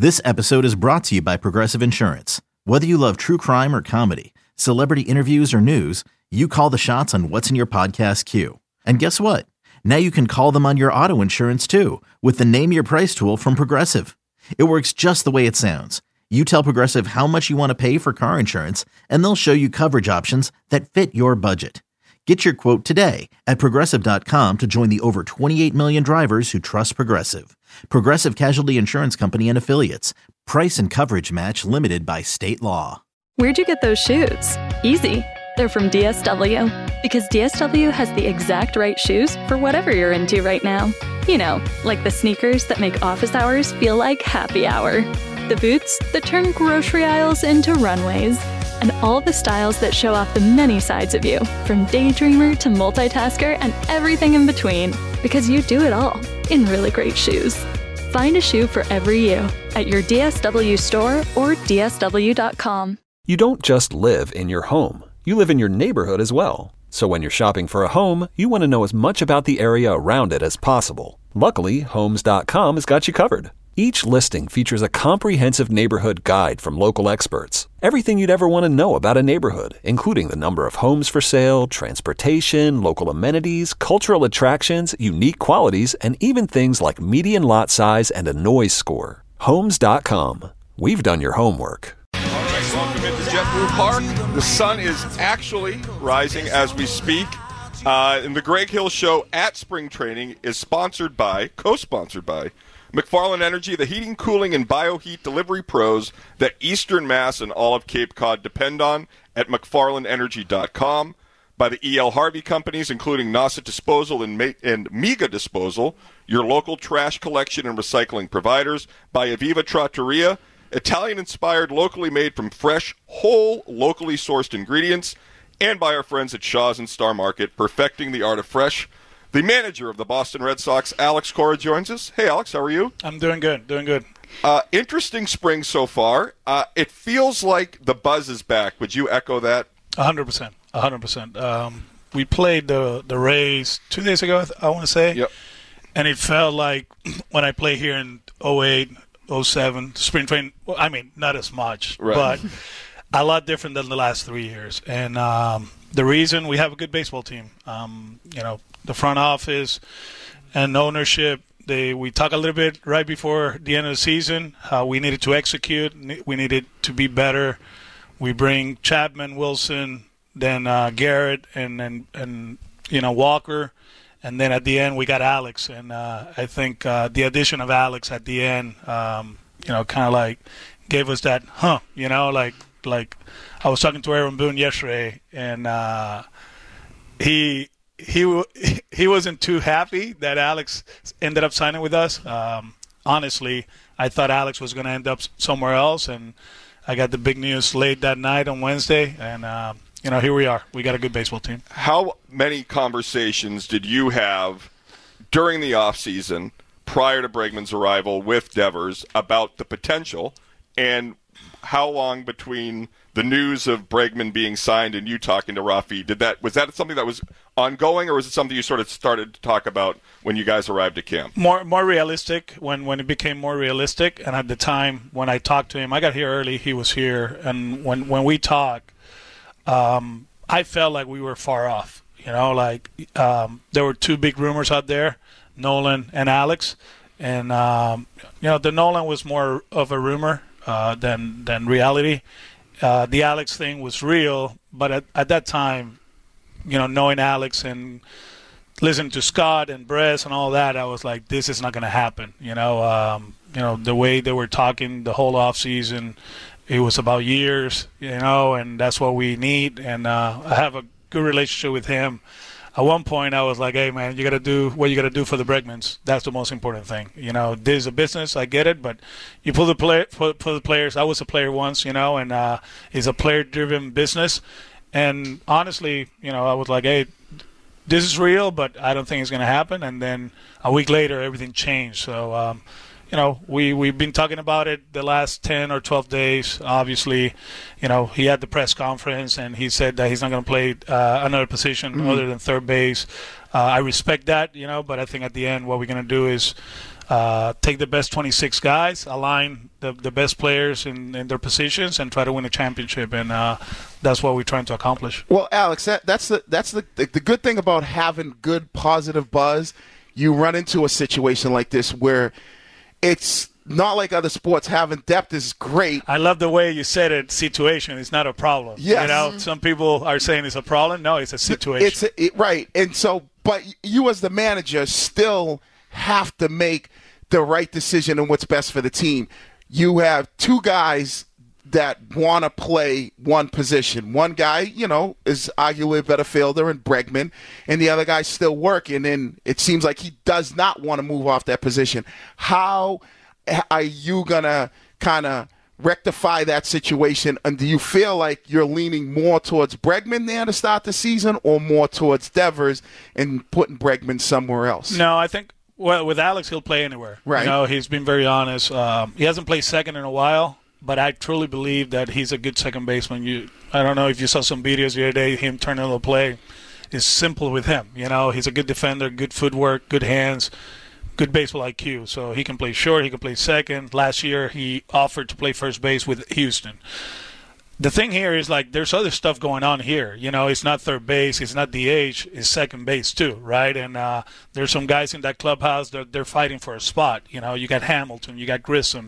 This episode is brought to you by Progressive Insurance. Whether you love true crime or comedy, celebrity interviews or news, you call the shots on what's in your podcast queue. And guess what? Now you can call them on your auto insurance too with the Name Your Price tool from Progressive. It works just the way it sounds. You tell Progressive how much you want to pay for car insurance, and they'll show you coverage options that fit your budget. Get your quote today at Progressive.com to join the over 28 million drivers who trust Progressive. Progressive Casualty Insurance Company and Affiliates. Price and coverage match limited by state law. Where'd you get those shoes? Easy. They're from DSW. Because DSW has the exact right shoes for whatever you're into right now. You know, like the sneakers that make office hours feel like happy hour. The boots that turn grocery aisles into runways. And all the styles that show off the many sides of you, from daydreamer to multitasker and everything in between. Because you do it all in really great shoes. Find a shoe for every you at your DSW store or DSW.com. You don't just live in your home. You live in your neighborhood as well. So when you're shopping for a home, you want to know as much about the area around it as possible. Luckily, Homes.com has got you covered. Each listing features a comprehensive neighborhood guide from local experts. Everything you'd ever want to know about a neighborhood, including the number of homes for sale, transportation, local amenities, cultural attractions, unique qualities, and even things like median lot size and a noise score. Homes.com. We've done your homework. All right, welcome into JetBlue Park. The sun is actually rising as we speak. And the Greg Hill Show at Spring Training is co-sponsored by McFarland Energy, the heating, cooling, and bioheat delivery pros that Eastern Mass and all of Cape Cod depend on at McFarlandEnergy.com. By the E.L. Harvey companies, including Nauset Disposal and Mega Disposal, your local trash collection and recycling providers. By Aviva Trattoria, Italian-inspired, locally made from fresh, whole, locally sourced ingredients. And by our friends at Shaw's and Star Market, perfecting the art of fresh. The manager of the Boston Red Sox, Alex Cora, joins us. Hey, Alex, how are you? I'm doing good, Interesting spring so far. It feels like the buzz is back. Would you echo that? 100%. We played the Rays 2 days ago, I want to say. Yep. And it felt like when I played here in 08, 07, spring training, well, I mean, not as much, right, but a lot different than the last 3 years. And the reason we have a good baseball team, the front office and ownership, we talked a little bit right before the end of the season how we needed to execute, we needed to be better. We bring Chapman, Wilson, then Garrett, and Walker, and then at the end we got Alex. And I think the addition of Alex at the end, kind of like gave us that, like I was talking to Aaron Boone yesterday, and he wasn't too happy that Alex ended up signing with us. Honestly, I thought Alex was going to end up somewhere else, and I got the big news late that night on Wednesday, and here we are. We got a good baseball team. How many conversations did you have during the offseason prior to Bregman's arrival with Devers about the potential, and how long between the news of Bregman being signed and you talking to Rafi, was that something that was ongoing, or was it something you sort of started to talk about when you guys arrived at camp? More realistic, when it became more realistic. And at the time when I talked to him, I got here early, he was here, and when we talked, I felt like we were far off. There were two big rumors out there, Nolan and Alex, and the Nolan was more of a rumor than reality. The Alex thing was real, but at that time, knowing Alex and listening to Scott and Bress and all that, I was like, this is not going to happen. The way they were talking the whole off season, it was about years, and that's what we need. And I have a good relationship with him. At one point, I was like, hey, man, you got to do what you got to do for the Bregmans. That's the most important thing. This is a business. I get it. But you pull the players. I was a player once, and it's a player-driven business. And honestly, I was like, hey, this is real, but I don't think it's going to happen. And then a week later, everything changed. So, we've been talking about it the last 10 or 12 days. Obviously, he had the press conference and he said that he's not going to play another position other than third base. I respect that, but I think at the end what we're going to do is take the best 26 guys, align the best players in their positions, and try to win a championship. And that's what we're trying to accomplish. Well, Alex, that's the good thing about having good positive buzz. You run into a situation like this where it's not like other sports. Having depth is great. I love the way you said it. Situation is not a problem. Yes. Some people are saying it's a problem. No, it's a situation. Right. And so, but you as the manager still have to make the right decision on what's best for the team. You have two guys that want to play one position. One guy, is arguably a better fielder in Bregman, and the other guy's still working, and it seems like he does not want to move off that position. How are you going to kind of rectify that situation, and do you feel like you're leaning more towards Bregman there to start the season or more towards Devers and putting Bregman somewhere else? No, I think with Alex, he'll play anywhere. Right. He's been very honest. He hasn't played second in a while, but I truly believe that he's a good second baseman. I don't know if you saw some videos the other day, him turning the play. It's simple with him. He's a good defender, good footwork, good hands, good baseball IQ. So he can play short, he can play second. Last year, he offered to play first base with Houston. The thing here is, there's other stuff going on here. It's not third base, it's not DH, it's second base too, right? And there's some guys in that clubhouse that they're fighting for a spot. You got Hamilton, you got Grissom,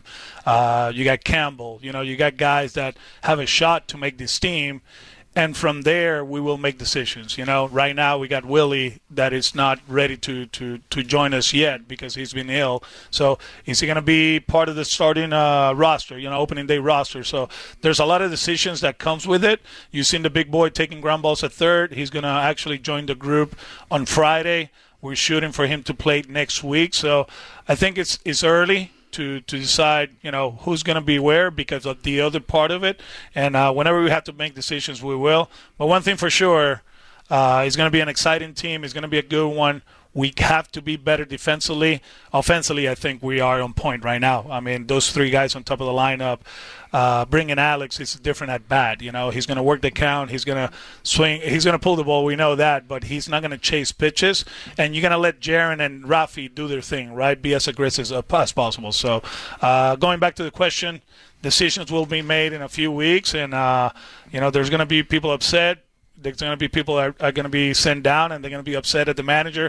you got Campbell. You got guys that have a shot to make this team. And from there, we will make decisions. Right now we got Willie that is not ready to join us yet because he's been ill. So is he going to be part of the starting roster, opening day roster? So there's a lot of decisions that comes with it. You've seen the big boy taking ground balls at third. He's going to actually join the group on Friday. We're shooting for him to play next week. So I think it's early to decide, who's going to be where because of the other part of it. And whenever we have to make decisions, we will. But one thing for sure, it's going to be an exciting team. It's going to be a good one. We have to be better defensively. Offensively, I think we are on point right now. I mean, those three guys on top of the lineup, bringing Alex is different at bat. He's going to work the count. He's going to swing. He's going to pull the ball. We know that, but he's not going to chase pitches. And you're going to let Jaron and Rafi do their thing, right? Be as aggressive as possible. So going back to the question, decisions will be made in a few weeks. And, there's going to be people upset. There's going to be people that are going to be sent down, and they're going to be upset at the manager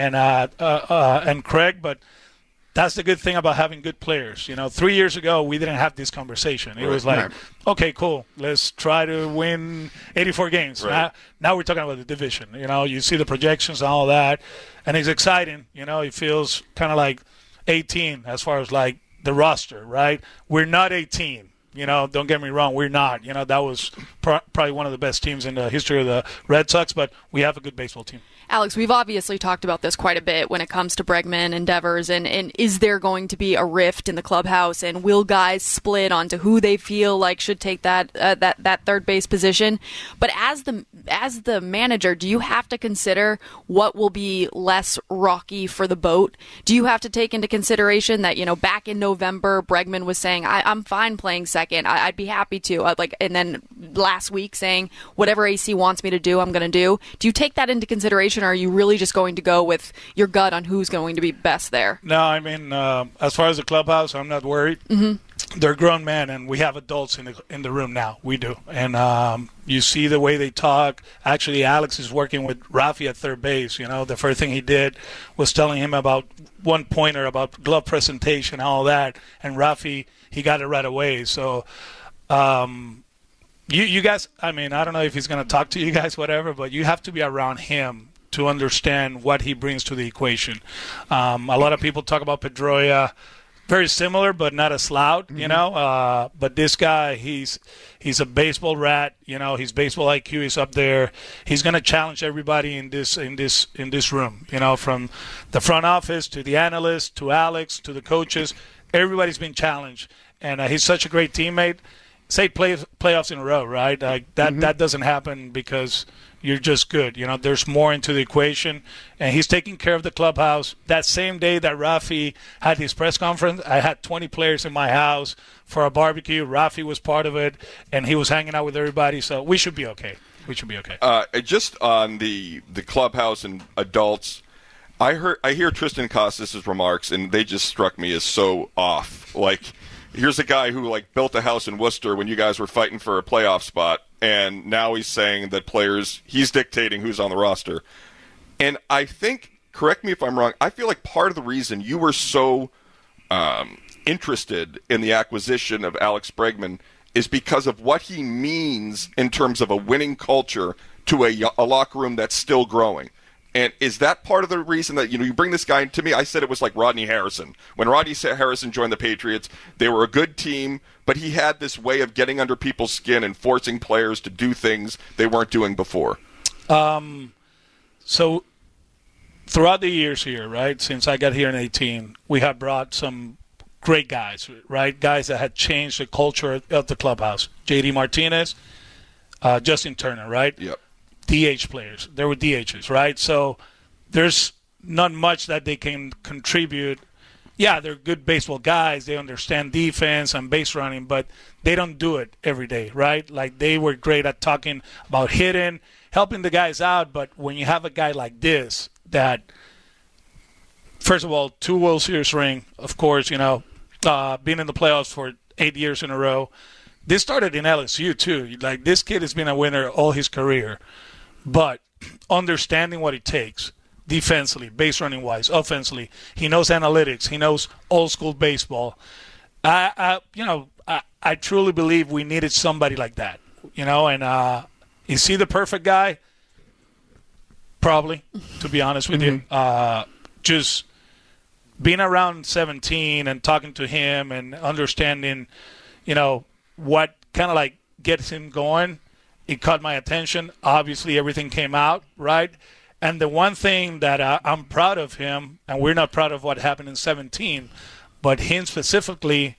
and Craig. But that's the good thing about having good players. 3 years ago, we didn't have this conversation. It was like, okay, cool, let's try to win 84 games. Right. Now we're talking about the division. You see the projections and all that, and it's exciting. It feels kind of like 18 as far as the roster, right? We're not 18. Don't get me wrong, we're not. That was probably one of the best teams in the history of the Red Sox, but we have a good baseball team. Alex, we've obviously talked about this quite a bit when it comes to Bregman and Devers, and is there going to be a rift in the clubhouse, and will guys split onto who they feel like should take that third base position? But as the manager, do you have to consider what will be less rocky for the boat? Do you have to take into consideration that, back in November, Bregman was saying, I'm fine playing second, I'd be happy to, and then last week saying, whatever AC wants me to do, I'm going to do. Do you take that into consideration, or are you really just going to go with your gut on who's going to be best there? No, I mean, as far as the clubhouse, I'm not worried. Mm-hmm. They're grown men, and we have adults in the room now. We do. And you see the way they talk. Actually, Alex is working with Rafi at third base. The first thing he did was telling him about one-pointer, about glove presentation, all that. And Rafi, he got it right away. So you guys, I mean, I don't know if he's going to talk to you guys, whatever, but you have to be around him to understand what he brings to the equation. A lot of people talk about Pedroia, very similar, but not as loud, but this guy, he's a baseball rat. His baseball IQ is up there. He's going to challenge everybody in this room. From the front office to the analysts to Alex to the coaches, everybody's been challenged, and he's such a great teammate. Say playoffs in a row, right? That doesn't happen because you're just good. There's more into the equation, and he's taking care of the clubhouse. That same day that Rafi had his press conference, I had 20 players in my house for a barbecue. Rafi was part of it, and he was hanging out with everybody, so we should be okay. Just on the clubhouse and adults, I hear Tristan Costas' remarks, and they just struck me as so off. Like, here's a guy who built a house in Worcester when you guys were fighting for a playoff spot, and now he's saying that he's dictating who's on the roster. And I think, correct me if I'm wrong, I feel like part of the reason you were so interested in the acquisition of Alex Bregman is because of what he means in terms of a winning culture to a locker room that's still growing. And is that part of the reason that you bring this guy? To me, I said it was like Rodney Harrison. When Rodney Harrison joined the Patriots, they were a good team, but he had this way of getting under people's skin and forcing players to do things they weren't doing before. So throughout the years here, right, since I got here in 2018, we have brought some great guys, right, guys that had changed the culture of the clubhouse. J.D. Martinez, Justin Turner, right? Yep. DH players. There were DHs, right? So there's not much that they can contribute. Yeah, they're good baseball guys. They understand defense and base running, but they don't do it every day, right? Like, they were great at talking about hitting, helping the guys out, but when you have a guy like this that, first of all, 2 World Series ring, of course, being in the playoffs for 8 years in a row. This started in LSU, too. Like, this kid has been a winner all his career. But understanding what it takes defensively, base running wise, offensively, he knows analytics, he knows old school baseball. I truly believe we needed somebody like that. And is he the perfect guy? Probably, to be honest with you. Just being around 17 and talking to him and understanding, what kind of gets him going. It caught my attention. Obviously, everything came out, right? And the one thing that I'm proud of him, and we're not proud of what happened in 17, but him specifically,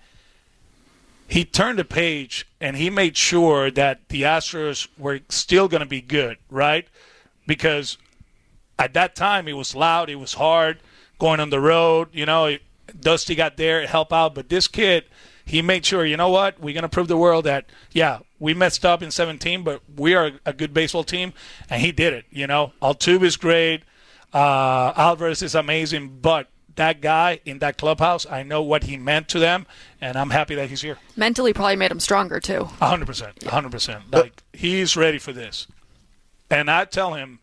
he turned the page and he made sure that the Astros were still going to be good, right? Because at that time, it was loud, it was hard, going on the road. Dusty got there to help out, but this kid, he made sure, we're going to prove the world that, yeah, we messed up in 17, but we are a good baseball team, and he did it, Altuve is great. Alvarez is amazing, but that guy in that clubhouse, I know what he meant to them, and I'm happy that he's here. Mentally probably made him stronger, too. 100%. He's ready for this. And I tell him,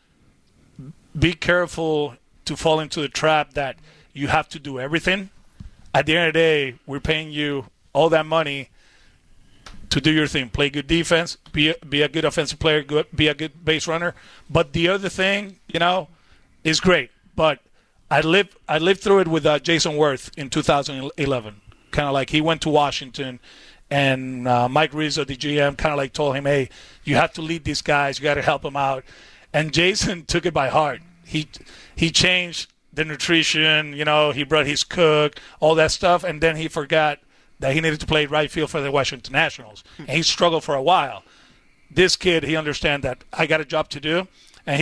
be careful to fall into the trap that you have to do everything. At the end of the day, we're paying you all that money to do your thing. Play good defense, be a good offensive player, be a good base runner. But the other thing, is great. But I lived through it with Jason Worth in 2011. Kind of like he went to Washington, and Mike Rizzo, the GM, kind of told him, hey, you have to lead these guys. You got to help them out. And Jason took it by heart. He changed the nutrition, he brought his cook, all that stuff, and then he forgot that he needed to play right field for the Washington Nationals. And he struggled for a while. This kid, he understands that I got a job to do, and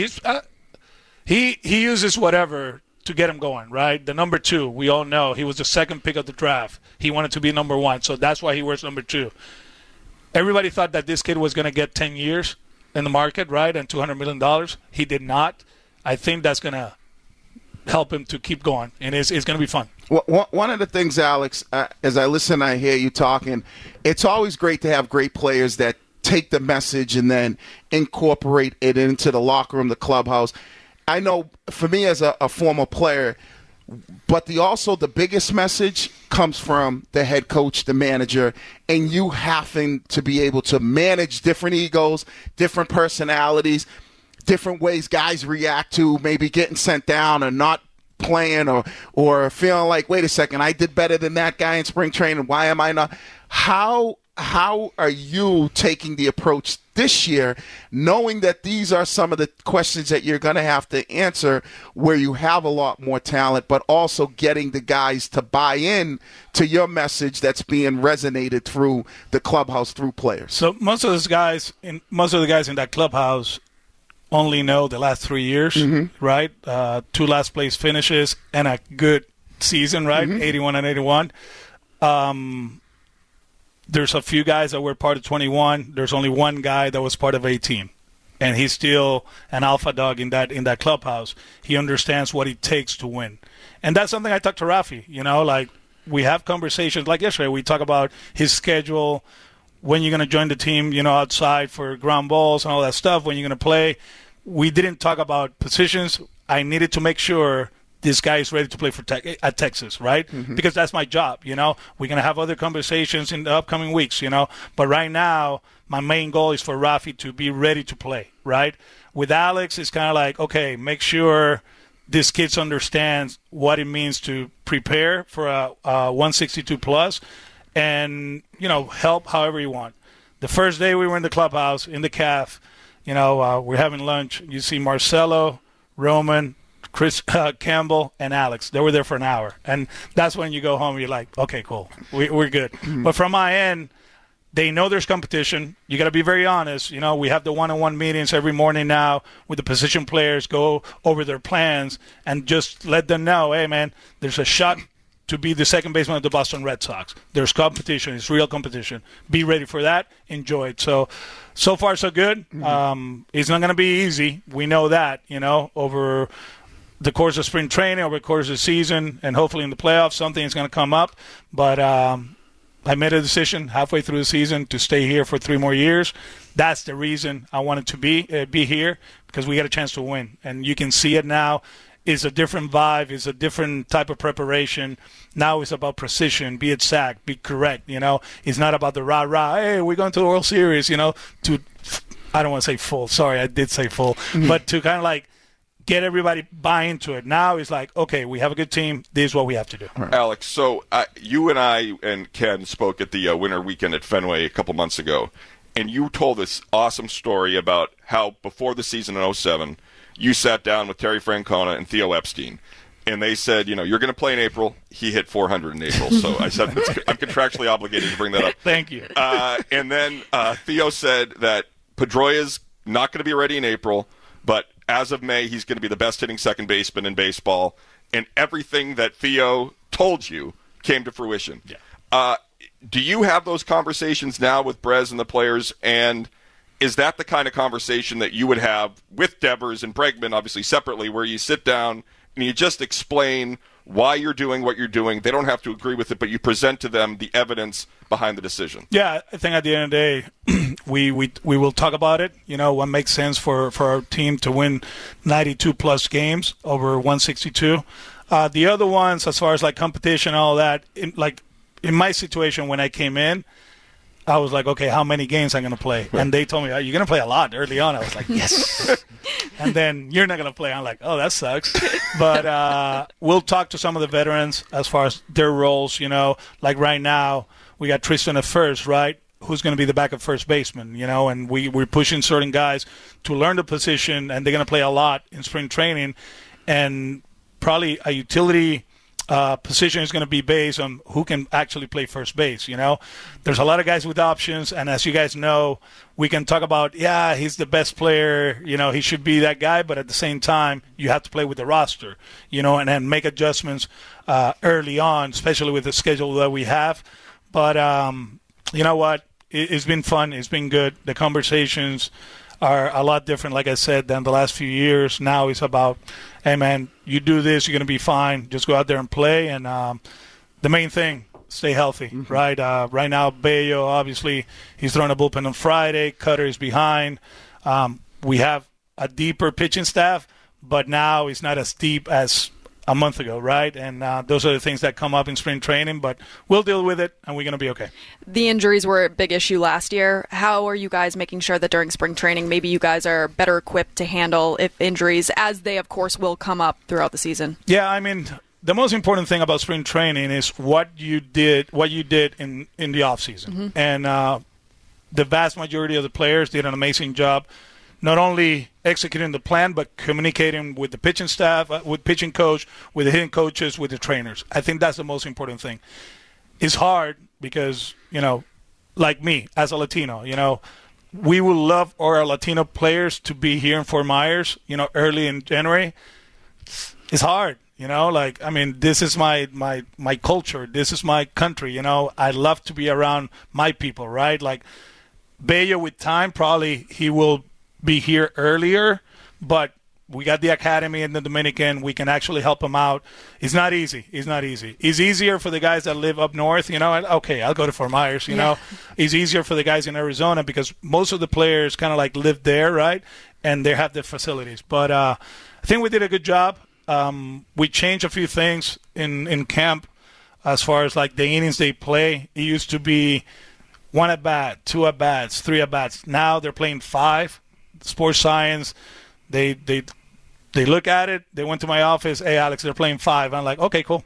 he uses whatever to get him going, right? The number 2, we all know, he was the second pick of the draft. He wanted to be number 1, so that's why he wears number 2. Everybody thought that this kid was going to get 10 years in the market, right, and $200 million. He did not. I think that's going to help him to keep going, and it's going to be fun. Well, one of the things, Alex, as I listen, I hear you talking, it's always great to have great players that take the message and then incorporate it into the locker room, the clubhouse. I know for me as a former player, but the biggest message comes from the head coach, the manager, and you having to be able to manage different egos, different personalities, different ways guys react to maybe getting sent down or not playing or feeling like, wait a second, I did better than that guy in spring training. Why am I not? How are you taking the approach this year, knowing that these are some of the questions that you're going to have to answer where you have a lot more talent, but also getting the guys to buy in to your message that's being resonated through the clubhouse, through players? So most of the guys in that clubhouse only know the last 3 years, right? 2 last place finishes and a good season, right? 81 and 81. There's a few guys that were part of 21. There's only one guy that was part of 18. and he's still an alpha dog in that clubhouse. He understands what it takes to win. And that's something I talk to Rafi, like we have conversations like yesterday. We talk about his schedule, when you're going to join the team, outside for ground balls and all that stuff, when you're going to play. We didn't talk about positions. I needed to make sure this guy is ready to play at Texas, right? Mm-hmm. Because that's my job, We're going to have other conversations in the upcoming weeks, But right now, my main goal is for Rafi to be ready to play, right? With Alex, it's kind of like, okay, make sure this kid understands what it means to prepare for a 162 plus and, help however you want. The first day we were in the clubhouse, in the CAF, we're having lunch. You see Marcelo, Roman, Chris Campbell, and Alex. They were there for an hour. And that's when you go home and you're like, okay, cool. We're good. But from my end, they know there's competition. You got to be very honest. We have the one-on-one meetings every morning now with the position players, go over their plans, and just let them know, hey, man, there's a shot to be the second baseman of the Boston Red Sox. There's competition. It's real competition. Be ready for that. Enjoy it. So far, so good. It's not going to be easy. We know that, over the course of spring training, over the course of the season, and hopefully in the playoffs, something is going to come up. But I made a decision halfway through the season to stay here for 3 more years. That's the reason I wanted to be here, because we got a chance to win. And you can see it now. It's a different vibe. It's a different type of preparation. Now it's about precision, be it sack, be correct. It's not about the rah-rah, hey, we're going to the World Series, I don't want to say full. Sorry, I did say full. But to kind of like get everybody buy into it. Now it's like, okay, we have a good team. This is what we have to do. Right. Alex, so you and I and Ken spoke at the Winter Weekend at Fenway a couple months ago, and you told this awesome story about how before the season in 2007, you sat down with Terry Francona and Theo Epstein, and they said, you're going to play in April. He hit 400 in April. So I said, I'm contractually obligated to bring that up. Thank you. And then Theo said that Pedroia's not going to be ready in April, but as of May, he's going to be the best hitting second baseman in baseball. And everything that Theo told you came to fruition. Yeah. Do you have those conversations now with Brez and the players? And is that the kind of conversation that you would have with Devers and Bregman, obviously separately, where you sit down and you just explain why you're doing what you're doing? They don't have to agree with it, but you present to them the evidence behind the decision. Yeah, I think at the end of the day, we will talk about it. What makes sense for our team to win 92-plus games over 162. The other ones, as far as like competition and all that, in my situation when I came in, I was like, okay, how many games I'm going to play? And they told me, you're going to play a lot early on. I was like, yes. And then you're not going to play. I'm like, oh, that sucks. But we'll talk to some of the veterans as far as their roles. Like right now, we got Tristan at first, right? Who's going to be the backup first baseman, and we're pushing certain guys to learn the position, and they're going to play a lot in spring training. And probably a utility position is going to be based on who can actually play first base. There's a lot of guys with options, and as you guys know, we can talk about, he's the best player, he should be that guy, but at the same time, you have to play with the roster, and then make adjustments early on, especially with the schedule that we have. But you know what? It's been fun. It's been good. The conversations are a lot different, like I said, than the last few years. Now it's about, hey, man, you do this, you're going to be fine. Just go out there and play. And the main thing, stay healthy, right? Right now, Bello, obviously, he's throwing a bullpen on Friday. Cutter is behind. We have a deeper pitching staff, but now it's not as deep as a month ago, right? And those are the things that come up in spring training, but we'll deal with it, and we're going to be okay. The injuries were a big issue last year. How are you guys making sure that during spring training, maybe you guys are better equipped to handle if injuries, as they, of course, will come up throughout the season? Yeah, I mean, the most important thing about spring training is what you did in the offseason. And the vast majority of the players did an amazing job not only executing the plan, but communicating with the pitching staff, with pitching coach, with the hitting coaches, with the trainers. I think that's the most important thing. It's hard because, like me, as a Latino, we would love our Latino players to be here in Fort Myers, early in January. It's hard, this is my culture. This is my country, I love to be around my people, right? Like, Bello, with time, probably he will be here earlier, but we got the academy in the Dominican. We can actually help them out. It's not easy. It's easier for the guys that live up north. Okay, I'll go to Fort Myers. You know, it's easier for the guys in Arizona because most of the players kind of like live there, right? And they have the facilities. But I think we did a good job. We changed a few things in camp as far as like the innings they play. It used to be 1 at bat, 2 at bats, 3 at bats. Now they're playing 5. Sports science. They look at it. They went to my office. Hey, Alex, they're playing 5. I'm like, okay, cool.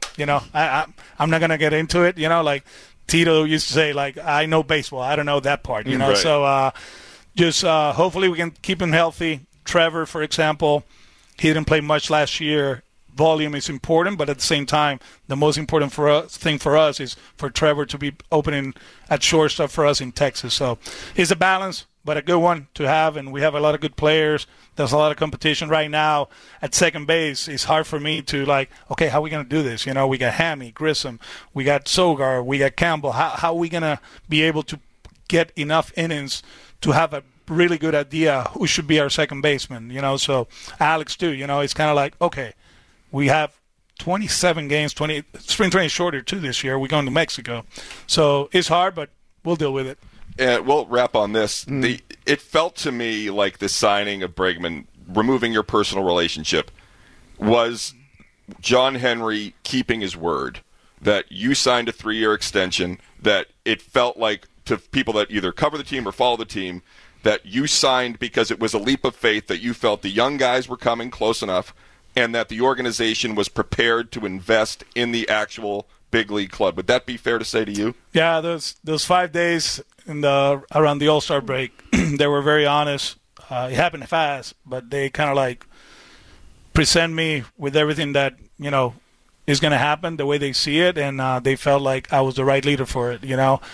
I'm not gonna get into it. Like Tito used to say, like, I know baseball. I don't know that part. Right. So just hopefully we can keep him healthy. Trevor, for example, he didn't play much last year. Volume is important, but at the same time, the most important thing for us is for Trevor to be opening at shortstop for us in Texas. So it's a balance, but a good one to have, and we have a lot of good players. There's a lot of competition right now at second base. It's hard for me to okay, how are we going to do this? We got Hammy, Grissom, we got Sogar, we got Campbell. How are we going to be able to get enough innings to have a really good idea who should be our second baseman? So Alex too, it's kind of like, okay, we have 27 games, spring training shorter too this year. We're going to Mexico. So it's hard, but we'll deal with it. And we'll wrap on this. It felt to me like the signing of Bregman, removing your personal relationship, was John Henry keeping his word, that you signed a 3-year extension, that it felt like to people that either cover the team or follow the team, that you signed because it was a leap of faith, that you felt the young guys were coming close enough, and that the organization was prepared to invest in the actual big league club. Would that be fair to say to you? Yeah, those 5 days around the All-Star break, they were very honest. It happened fast, but they kind of like present me with everything that is going to happen the way they see it, and they felt like I was the right leader for it.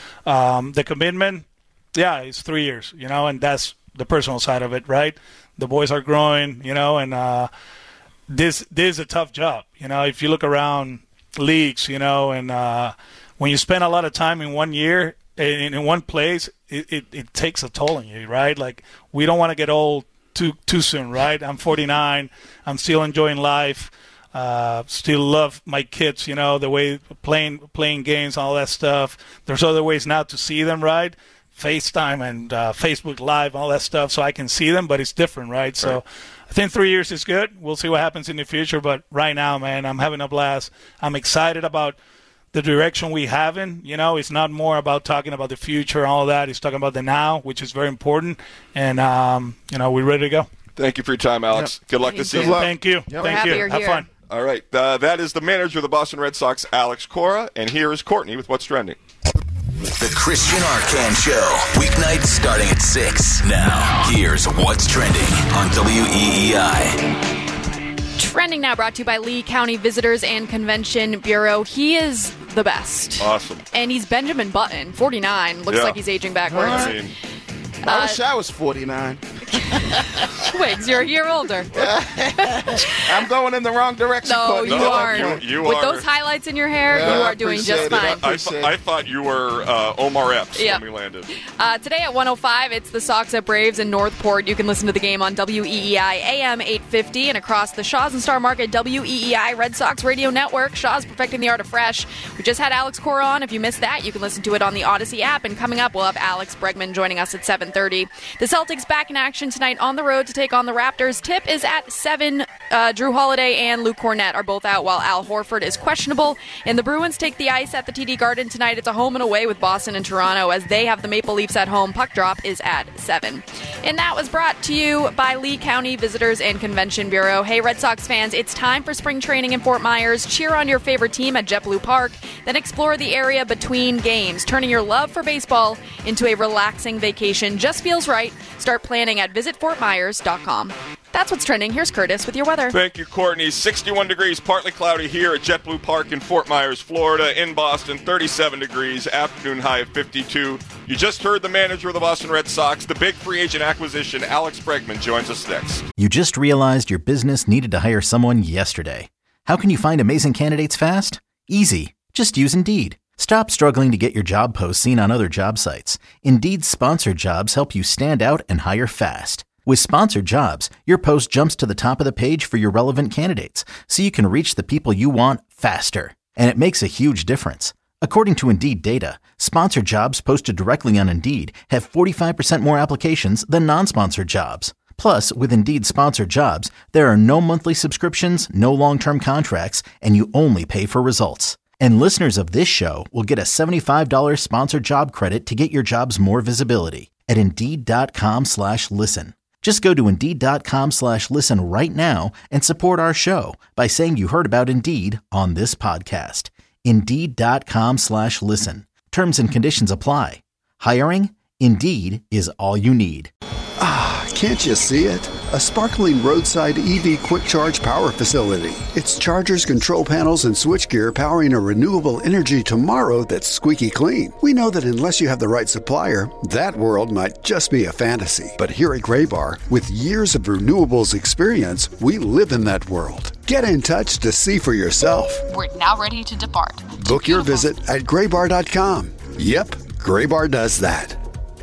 The commitment, it's 3 years. And that's the personal side of it, right? The boys are growing, and this is a tough job. If you look around leagues, and when you spend a lot of time in 1 year in one place, it takes a toll on you, right? Like, we don't want to get old too soon, right? I'm 49. I'm still enjoying life. Still love my kids, the way playing games, all that stuff. There's other ways now to see them, right? FaceTime and Facebook Live, all that stuff, so I can see them, but it's different, right? So I think 3 years is good. We'll see what happens in the future, but right now, man, I'm having a blast. I'm excited about the direction we have in. It's not more about talking about the future and all that. It's talking about the now, which is very important, and we're ready to go. Thank you for your time, Alex. Good luck this season. Thank you. Yep. Thank you. Have fun. All right. That is the manager of the Boston Red Sox, Alex Cora, and here is Courtney with What's Trending. The Christian Arcand Show, weeknights starting at 6. Now, here's What's Trending on WEEI. Trending now brought to you by Lee County Visitors and Convention Bureau. He is the best. Awesome. And he's Benjamin Button, 49. Looks like he's aging backwards. I wish I was 49. Twigs, you're a year older. I'm going in the wrong direction. No, you aren't. You With are. those highlights in your hair, you are doing just fine. I thought you were Omar Epps when we landed. Today at 1:05, it's the Sox at Braves in Northport. You can listen to the game on WEEI AM 850 and across the Shaw's and Star Market WEEI Red Sox Radio Network. Shaw's perfecting the art of fresh. We just had Alex Cora on. If you missed that, you can listen to it on the Odyssey app. And coming up, we'll have Alex Bregman joining us at 7:30. The Celtics back in action tonight on the road to take on the Raptors. Tip is at 7. Drew Holiday and Luke Cornett are both out, while Al Horford is questionable. And the Bruins take the ice at the TD Garden tonight. It's a home and away with Boston and Toronto as they have the Maple Leafs at home. Puck drop is at 7. And that was brought to you by Lee County Visitors and Convention Bureau. Hey, Red Sox fans, it's time for spring training in Fort Myers. Cheer on your favorite team at JetBlue Park, then explore the area between games. Turning your love for baseball into a relaxing vacation just feels right. Start planning at visitfortmyers.com. That's what's trending. Here's Curtis with your weather. Thank you, Courtney. 61 degrees, partly cloudy here at JetBlue Park in Fort Myers, Florida. In Boston, 37 degrees, afternoon high of 52. You just heard the manager of the Boston Red Sox. The big free agent acquisition, Alex Bregman, joins us next. You just realized your business needed to hire someone yesterday. How can you find amazing candidates fast? Easy. Just use Indeed. Stop struggling to get your job posts seen on other job sites. Indeed's sponsored jobs help you stand out and hire fast. With Sponsored Jobs, your post jumps to the top of the page for your relevant candidates, so you can reach the people you want faster. And it makes a huge difference. According to Indeed data, sponsored jobs posted directly on Indeed have 45% more applications than non-sponsored jobs. Plus, with Indeed Sponsored Jobs, there are no monthly subscriptions, no long-term contracts, and you only pay for results. And listeners of this show will get a $75 sponsored job credit to get your jobs more visibility at Indeed.com/listen. Just go to Indeed.com/listen right now and support our show by saying you heard about Indeed on this podcast. Indeed.com/listen. Terms and conditions apply. Hiring? Indeed is all you need. Can't you see it? A sparkling roadside EV quick charge power facility. It's chargers, control panels, and switchgear powering a renewable energy tomorrow that's squeaky clean. We know that unless you have the right supplier, that world might just be a fantasy. But here at Graybar, with years of renewables experience, we live in that world. Get in touch to see for yourself. We're now ready to depart. Book your visit at graybar.com. Yep, Graybar does that.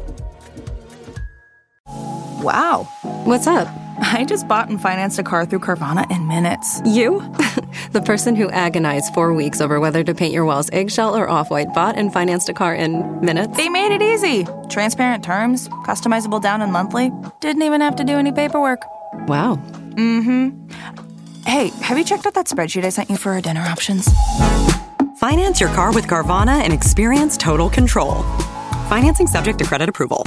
Wow. What's up? I just bought and financed a car through Carvana in minutes. You? The person who agonized 4 weeks over whether to paint your walls eggshell or off-white bought and financed a car in minutes? They made it easy. Transparent terms, customizable down and monthly. Didn't even have to do any paperwork. Wow. Mm-hmm. Hey, have you checked out that spreadsheet I sent you for our dinner options? Finance your car with Carvana and experience total control. Financing subject to credit approval.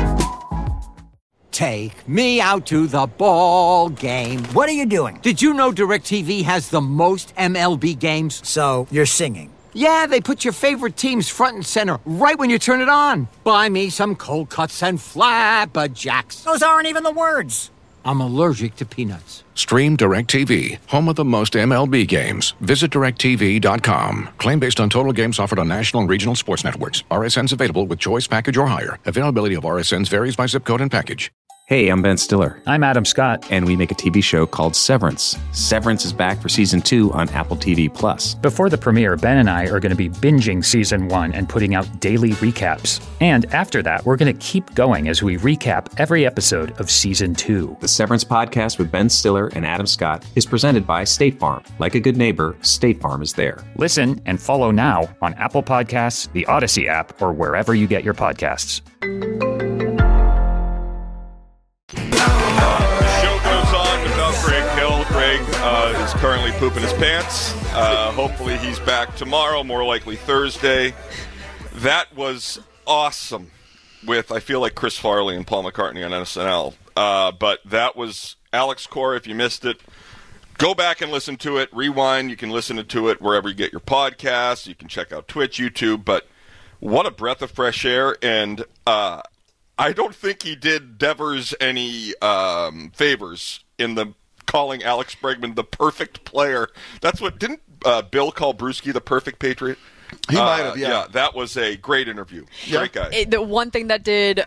Take me out to the ball game. What are you doing? Did you know DirecTV has the most MLB games? So, you're singing. Yeah, they put your favorite teams front and center right when you turn it on. Buy me some cold cuts and flapjacks. Those aren't even the words. I'm allergic to peanuts. Stream DirecTV, home of the most MLB games. Visit DirecTV.com. Claim based on total games offered on national and regional sports networks. RSNs available with choice package or higher. Availability of RSNs varies by zip code and package. Hey, I'm Ben Stiller. I'm Adam Scott. And we make a TV show called Severance. Severance is back for Season 2 on Apple TV+. Before the premiere, Ben and I are going to be binging Season 1 and putting out daily recaps. And after that, we're going to keep going as we recap every episode of Season 2. The Severance podcast with Ben Stiller and Adam Scott is presented by State Farm. Like a good neighbor, State Farm is there. Listen and follow now on Apple Podcasts, the Odyssey app, or wherever you get your podcasts. Is currently pooping his pants. Hopefully he's back tomorrow, more likely Thursday. That was awesome with, I feel like, Chris Farley and Paul McCartney on SNL. But that was Alex Cora. If you missed it, go back and listen to it. Rewind. You can listen to it wherever you get your podcasts. You can check out Twitch, YouTube. But what a breath of fresh air. And I don't think he did Devers any favors in the calling Alex Bregman the perfect player. That's what, didn't Bill call Brewski the perfect Patriot? He might have, yeah. Yeah, that was a great interview. Great guy. The one thing that did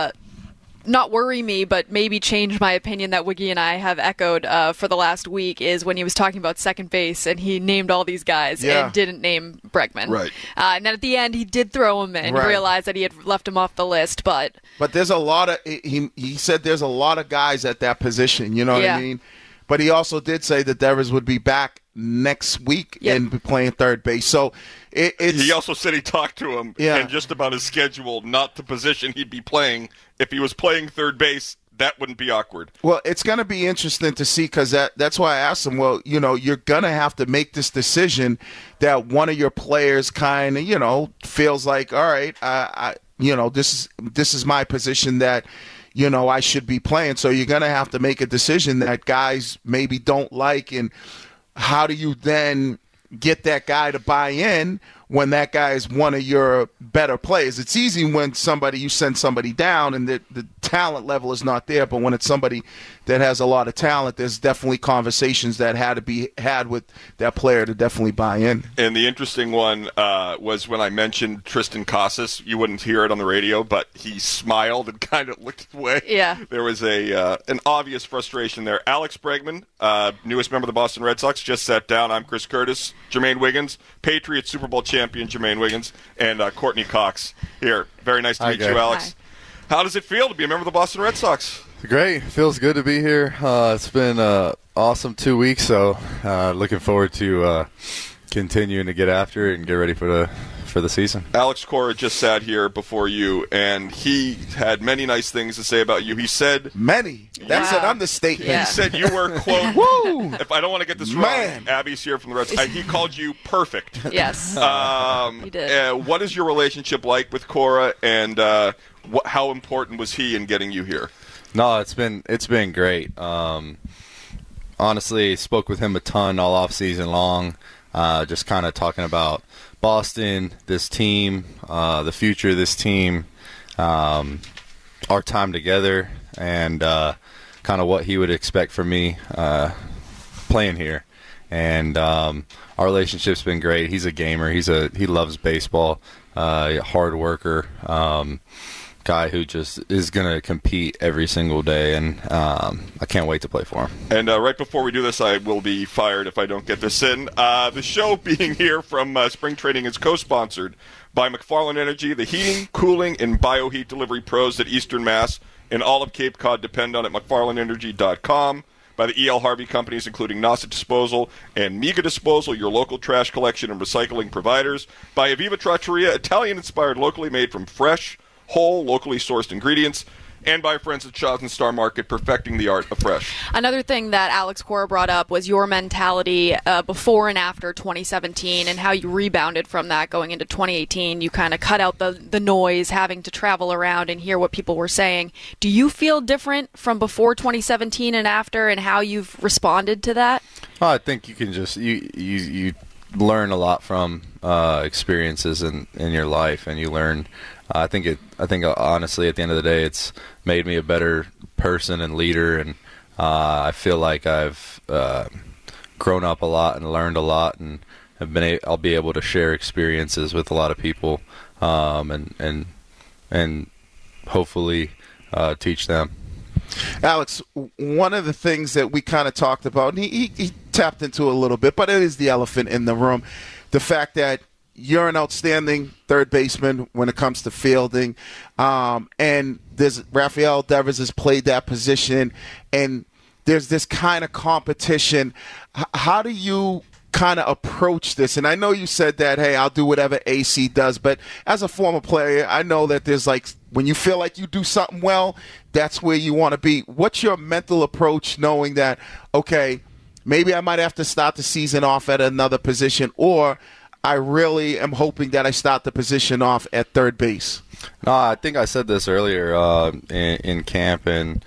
not worry me, but maybe change my opinion that Wiggy and I have echoed for the last week is when he was talking about second base and he named all these guys and didn't name Bregman. Right. And then at the end, he did throw him in, realized that he had left him off the list. But there's a lot of, he said there's a lot of guys at that position, you know what I mean? But he also did say that Devers would be back next week and be playing third base. So he also said he talked to him and just about his schedule, not the position he'd be playing. If he was playing third base, that wouldn't be awkward. Well, it's going to be interesting to see because that's why I asked him, well, you know, you're going to have to make this decision that one of your players kind of, you know, feels like, all right, you know, this is my position that, you know, I should be playing. So you're going to have to make a decision that guys maybe don't like. And how do you then get that guy to buy in when that guy is one of your better players? It's easy when you send somebody down and the talent level is not there. But when it's somebody that has a lot of talent, there's definitely conversations that had to be had with that player to definitely buy in. And the interesting one was when I mentioned Tristan Casas. You wouldn't hear it on the radio, but he smiled and kind of looked away. Yeah. There was an obvious frustration there. Alex Bregman, newest member of the Boston Red Sox, just sat down. I'm Chris Curtis, Jermaine Wiggins, Patriots Super Bowl champion Jermaine Wiggins, and Courtney Cox here. Very nice to meet you, Alex. Hi. How does it feel to be a member of the Boston Red Sox? Great. Feels good to be here. It's been an awesome 2 weeks, so looking forward to continuing to get after it and get ready for the season. Alex Cora just sat here before you, and he had many nice things to say about you. He said... Many? That's an understatement. He said you were, quote... Woo! If I don't want to get this wrong, Abby's here from the Reds. He called you perfect. Yes. He did. What is your relationship like with Cora, and how important was he in getting you here? No, it's been great. Honestly, spoke with him a ton all off season long, just kind of talking about Boston, this team, the future of this team, our time together, and kind of what he would expect from me playing here. And our relationship's been great. He's a gamer. He loves baseball. Hard worker. Guy who just is going to compete every single day, and I can't wait to play for him. And right before we do this, I will be fired if I don't get this in. The show being here from Spring Training is co-sponsored by McFarland Energy, the heating, cooling, and bioheat delivery pros at Eastern Mass and all of Cape Cod depend on at McFarlandEnergy.com. By the E.L. Harvey companies, including Nauset Disposal and Miga Disposal, your local trash collection and recycling providers. By Aviva Trattoria, Italian-inspired, locally made from fresh, whole, locally sourced ingredients, and by friends at Shaw's and Star Market, perfecting the art of fresh. Another thing that Alex Cora brought up was your mentality before and after 2017 and how you rebounded from that going into 2018. You kind of cut out the noise, having to travel around and hear what people were saying. Do you feel different from before 2017 and after, and how you've responded to that? Well, I think you can just you learn a lot from experiences in your life, and you learn. I think honestly, at the end of the day, it's made me a better person and leader, and I feel like I've grown up a lot and learned a lot, and I'll be able to share experiences with a lot of people, and hopefully teach them. Alex, one of the things that we kind of talked about, and he tapped into a little bit, but it is the elephant in the room, the fact that you're an outstanding third baseman when it comes to fielding, and Rafael Devers has played that position, and there's this kind of competition. How do you kind of approach this? And I know you said that, hey, I'll do whatever AC does, but as a former player, I know that there's when you feel like you do something well, that's where you want to be. What's your mental approach knowing that, okay, maybe I might have to start the season off at another position, or I really am hoping that I start the position off at third base? No, I think I said this earlier in camp, and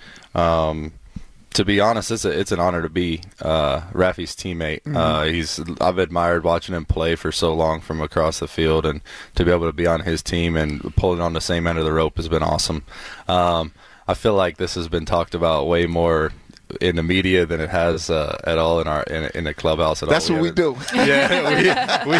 to be honest, it's an honor to be Rafi's teammate. Mm-hmm. I've admired watching him play for so long from across the field, and to be able to be on his team and pulling on the same end of the rope has been awesome. I feel like this has been talked about way more in the media than it has at all in the clubhouse at all. That's what we do. Yeah, we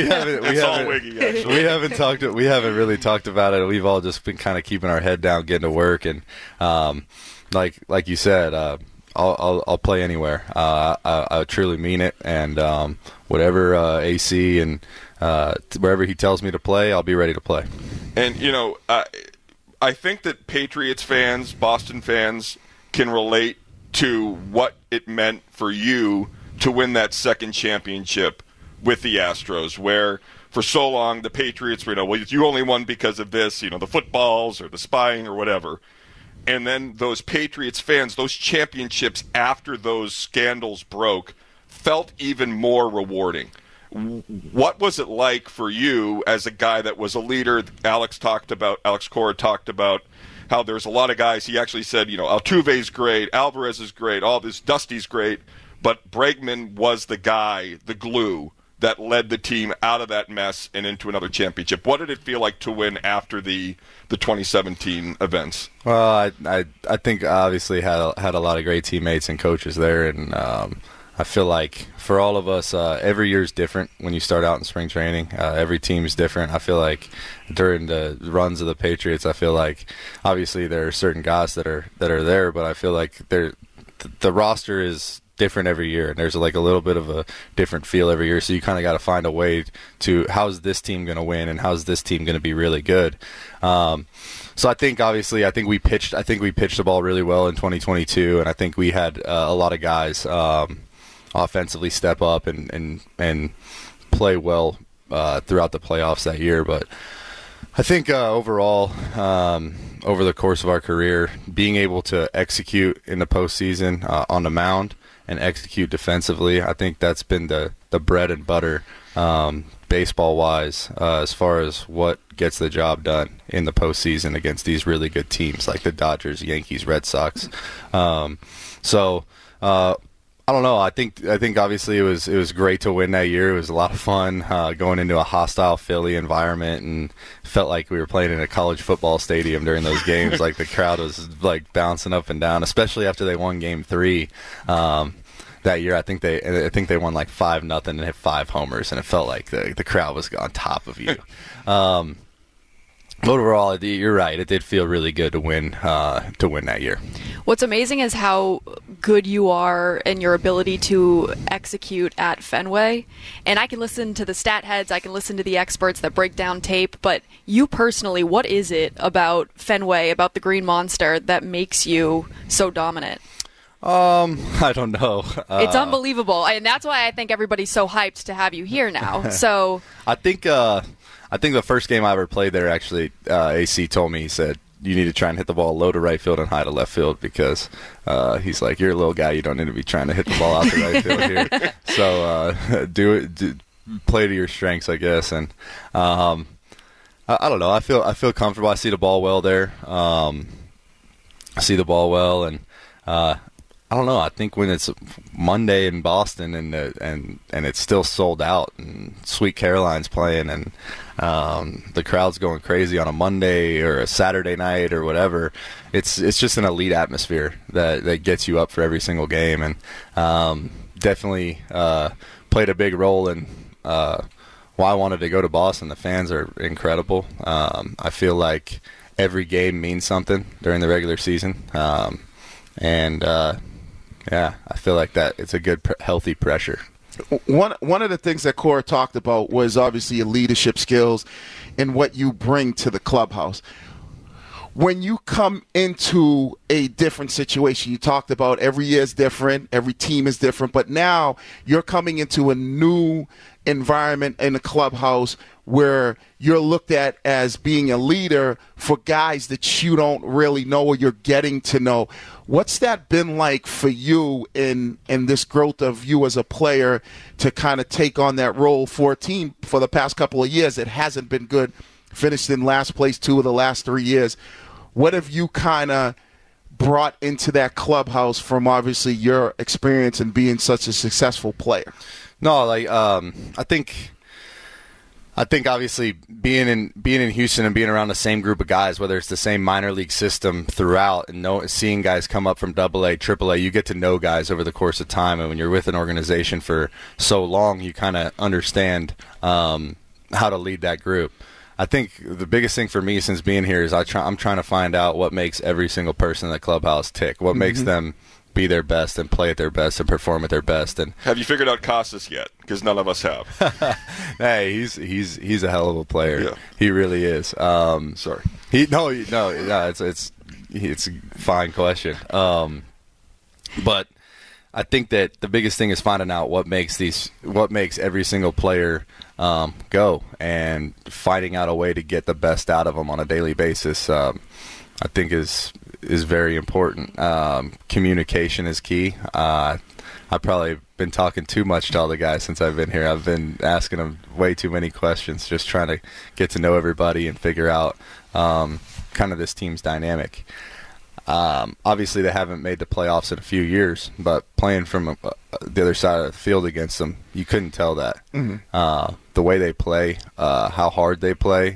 haven't really talked about it. We've all just been kind of keeping our head down, getting to work, and like you said, I'll play anywhere. I truly mean it, and whatever AC and wherever he tells me to play, I'll be ready to play. And I think that Patriots fans, Boston fans, can relate to what it meant for you to win that second championship with the Astros, where for so long the Patriots were, well, you only won because of this, the footballs or the spying or whatever. And then those Patriots fans, those championships after those scandals broke, felt even more rewarding. What was it like for you as a guy that was a leader? Alex Cora talked about how there's a lot of guys. He actually said, Altuve's great, Alvarez is great, all this, Dusty's great, but Bregman was the guy, the glue, that led the team out of that mess and into another championship. What did it feel like to win after the 2017 events? Well, I think I obviously had a lot of great teammates and coaches there, and I feel like for all of us, every year is different when you start out in spring training. Every team is different. I feel like during the runs of the Patriots, I feel like obviously there are certain guys that are there, but I feel like the roster is different every year, and there's like a little bit of a different feel every year. So you kind of got to find a way to, how's this team going to win, and how's this team going to be really good. So I think we pitched the ball really well in 2022, and I think we had a lot of guys offensively step up and play well throughout the playoffs that year. But I think overall, over the course of our career, being able to execute in the postseason on the mound and execute defensively, I think that's been the bread and butter baseball-wise as far as what gets the job done in the postseason against these really good teams like the Dodgers, Yankees, Red Sox. I don't know. I think obviously it was great to win that year. It was a lot of fun going into a hostile Philly environment, and felt like we were playing in a college football stadium during those games. Like the crowd was like bouncing up and down, especially after they won Game 3 that year. I think they won like 5-0 and hit 5 homers, and it felt like the crowd was on top of you. Overall, you're right. It did feel really good to win that year. What's amazing is how good you are and your ability to execute at Fenway. And I can listen to the stat heads, I can listen to the experts that break down tape, but you personally, what is it about Fenway, about the Green Monster, that makes you so dominant? I don't know. It's unbelievable. And that's why I think everybody's so hyped to have you here now. So I think the first game I ever played there, actually, AC told me, he said, you need to try and hit the ball low to right field and high to left field, because he's like, you're a little guy, you don't need to be trying to hit the ball out to right field here. So play to your strengths, I guess. And I don't know. I feel comfortable. I see the ball well there. And I don't know. I think when it's Monday in Boston and it's still sold out, and Sweet Caroline's playing, and the crowd's going crazy on a Monday or a Saturday night or whatever, it's just an elite atmosphere that gets you up for every single game, and definitely played a big role in why I wanted to go to Boston. The fans are incredible. I feel like every game means something during the regular season, yeah, I feel like that it's a good, healthy pressure. One of the things that Cora talked about was obviously your leadership skills and what you bring to the clubhouse. When you come into a different situation, you talked about every year is different, every team is different, but now you're coming into a new environment in the clubhouse where you're looked at as being a leader for guys that you don't really know or you're getting to know. What's that been like for you in this growth of you as a player to kind of take on that role for a team for the past couple of years that hasn't been good, finished in last place 2 of the last 3 years? What have you kind of brought into that clubhouse from obviously your experience and being such a successful player? No, I think obviously being in Houston and being around the same group of guys, whether it's the same minor league system throughout, and seeing guys come up from AA, AAA, you get to know guys over the course of time. And when you're with an organization for so long, you kind of understand how to lead that group. I think the biggest thing for me since being here is I'm trying to find out what makes every single person in the clubhouse tick, what makes them be their best and play at their best and perform at their best. And have you figured out Casas yet? Because none of us have. Hey, he's a hell of a player. Yeah. He really is. Sorry. It's a fine question. But I think that the biggest thing is finding out what makes every single player go, and finding out a way to get the best out of them on a daily basis. I think is very important. Communication is key. I've probably been talking too much to all the guys since I've been here. I've been asking them way too many questions, just trying to get to know everybody and figure out kind of this team's dynamic. Obviously, they haven't made the playoffs in a few years, but playing from the other side of the field against them, you couldn't tell that. The way they play, how hard they play,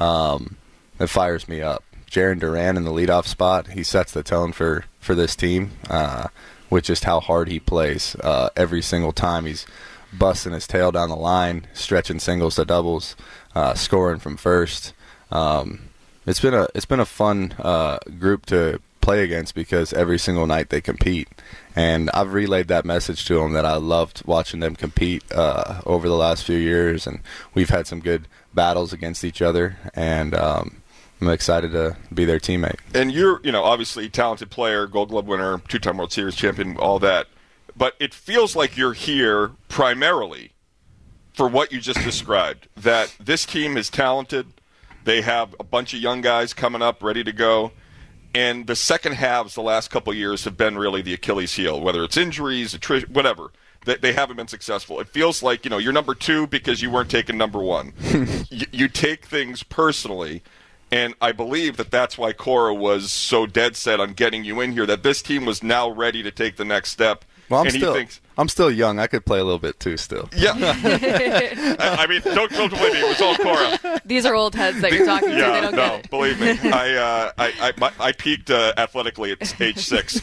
it fires me up. Jarren Duran in the leadoff spot, he sets the tone for this team with just how hard he plays. Every single time he's busting his tail down the line, stretching singles to doubles, scoring from first. It's been a fun group to play against because every single night they compete. And I've relayed that message to them that I loved watching them compete over the last few years, and we've had some good battles against each other, and I'm excited to be their teammate. And you're, obviously a talented player, Gold Glove winner, 2-time World Series champion, all that. But it feels like you're here primarily for what you just described, that this team is talented. They have a bunch of young guys coming up ready to go. And the second halves the last couple of years have been really the Achilles heel, whether it's injuries, attrition, whatever. They haven't been successful. It feels like, you're number 2 because you weren't taking number 1. You take things personally, and I believe that that's why Cora was so dead set on getting you in here, that this team was now ready to take the next step. Well, I'm still young. I could play a little bit too still. Yeah. I mean, don't believe me. It was all Cora. These are old heads that you're talking to. They don't get it. Believe me. I peaked athletically at age 6.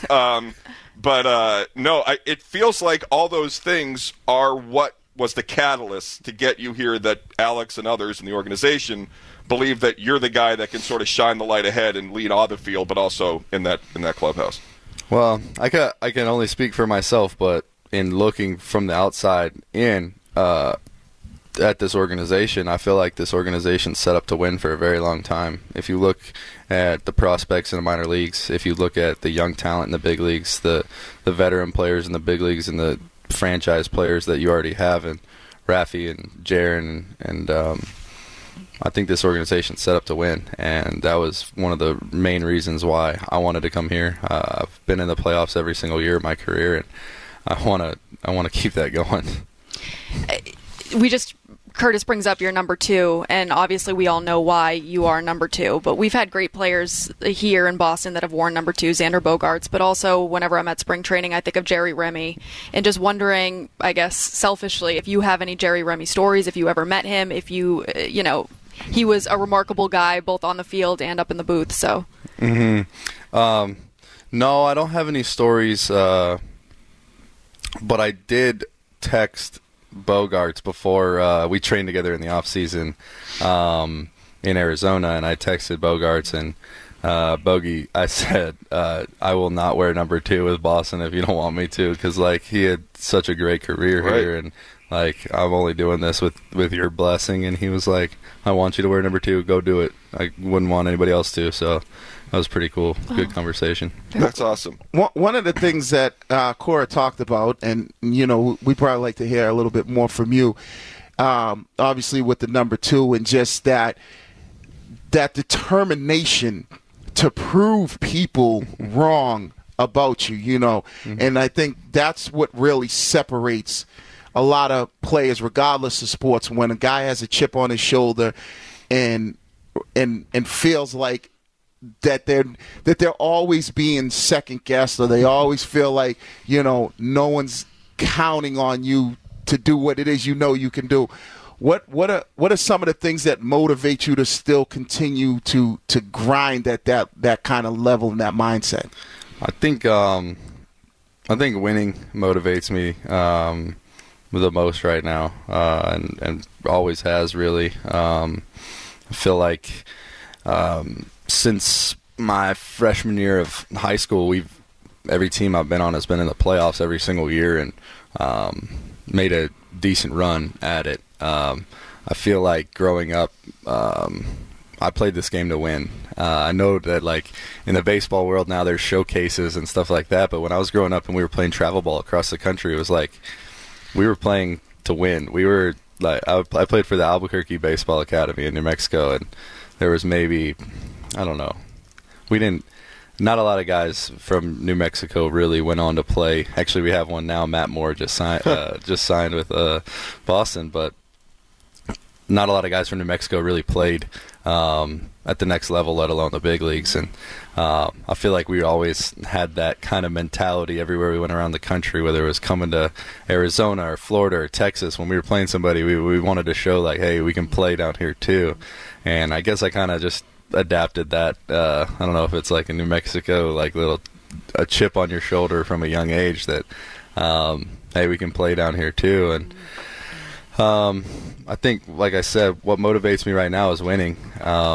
It feels like all those things are what was the catalyst to get you here, that Alex and others in the organization believe that you're the guy that can sort of shine the light ahead and lead on the field, but also in that clubhouse. Well, I can only speak for myself, but in looking from the outside in at this organization, I feel like this organization's set up to win for a very long time. If you look at the prospects in the minor leagues, if you look at the young talent in the big leagues, the veteran players in the big leagues, and the franchise players that you already have, and Rafi and Jaron and I think this organization's set up to win, and that was one of the main reasons why I wanted to come here. I've been in the playoffs every single year of my career, and I want to keep that going. Curtis brings up your number 2, and obviously we all know why you are number 2, but we've had great players here in Boston that have worn number 2, Xander Bogaerts, but also whenever I'm at spring training, I think of Jerry Remy, and just wondering, I guess, selfishly, if you have any Jerry Remy stories, if you ever met him, if you, he was a remarkable guy both on the field and up in the booth. So, no, I don't have any stories, but I did text Bogaerts before we trained together in the off season in Arizona, and I texted Bogaerts and Bogey. I said, I will not wear number 2 with Boston if you don't want me to, because he had such a great career here, and I'm only doing this with your blessing. And he was like, I want you to wear number 2. Go do it. I wouldn't want anybody else to. So that was pretty cool. Good conversation. That's awesome. One of the things that Cora talked about, and, we probably like to hear a little bit more from you, obviously with the number 2, and just that determination to prove people wrong about you, Mm-hmm. And I think that's what really separates a lot of players, regardless of sports, when a guy has a chip on his shoulder and feels like that they're always being second guessed, or they always feel like no one's counting on you to do what it is you can do. What are some of the things that motivate you to still continue to grind at that kind of level and that mindset? I think winning motivates me the most right now, and always has, really. I feel like since my freshman year of high school, every team I've been on has been in the playoffs every single year, and made a decent run at it. I feel like growing up, I played this game to win. I know that in the baseball world now there's showcases and stuff like that, but when I was growing up and we were playing travel ball across the country, it was like we were playing to win. We were I played for the Albuquerque Baseball Academy in New Mexico, and there was maybe, I don't know, not a lot of guys from New Mexico really went on to play. Actually, we have one now, Matt Moore, just signed with Boston, but not a lot of guys from New Mexico really played at the next level, let alone the big leagues. And I feel like we always had that kind of mentality everywhere we went around the country, whether it was coming to Arizona or Florida or Texas. When we were playing somebody, we wanted to show, hey, we can play down here too. And I guess I kind of just adapted that. I don't know if it's like in New Mexico, a chip on your shoulder from a young age that, hey, we can play down here too. And I think, like I said, what motivates me right now is winning.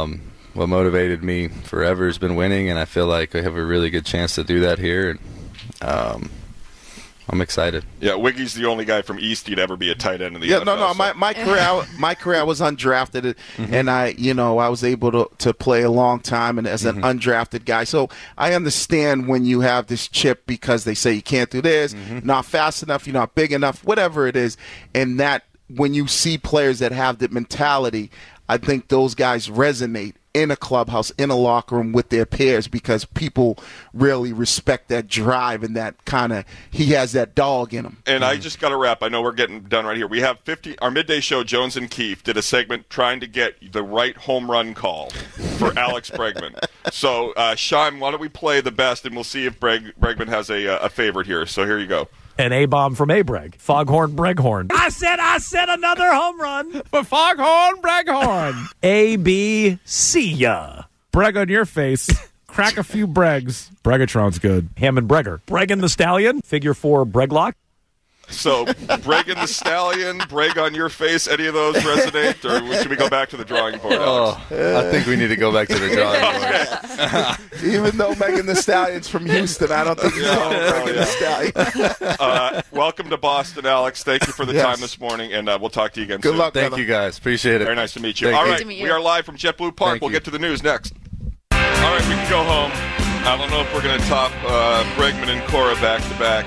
what motivated me forever has been winning, and I feel like I have a really good chance to do that here. And I'm excited. Yeah, Wiggy's the only guy from Eastie to ever be a tight end in the NFL. No. My career, I was undrafted, and I was able to play a long time and as an undrafted guy. So I understand when you have this chip because they say you can't do this, not fast enough, you're not big enough, whatever it is, and that when you see players that have that mentality, I think those guys resonate in a clubhouse, in a locker room with their peers because people really respect that drive and that kind of, he has that dog in him. And I just got to wrap. I know we're getting done right here. We have our midday show, Jones and Keefe, did a segment trying to get the right home run call for Alex Bregman. So, Shime, why don't we play the best, and we'll see if Bregman has a favorite here. So here you go. An A-bomb from A-Breg. Foghorn Breghorn. I said another home run for Foghorn Breghorn. A-B, see ya. Breg on your face. Crack a few Bregs. Bregatron's good. Hammond Bregger. Bregan the Stallion. Figure 4 Breglock. So, Bregan the Stallion, Breg on your face, any of those resonate? Or should we go back to the drawing board, Alex? I think we need to go back to the drawing board. Even though Megan the Stallion's from Houston, I don't think he's Megan the Stallion. Welcome to Boston, Alex. Thank you for the time this morning, and we'll talk to you again soon. Good luck, Thank you, guys. Appreciate it. Very nice to meet you. Thank All you. right, we are live from JetBlue Park. We'll get to the news next. All right, we can go home. I don't know if we're going to top Bregman and Cora back-to-back.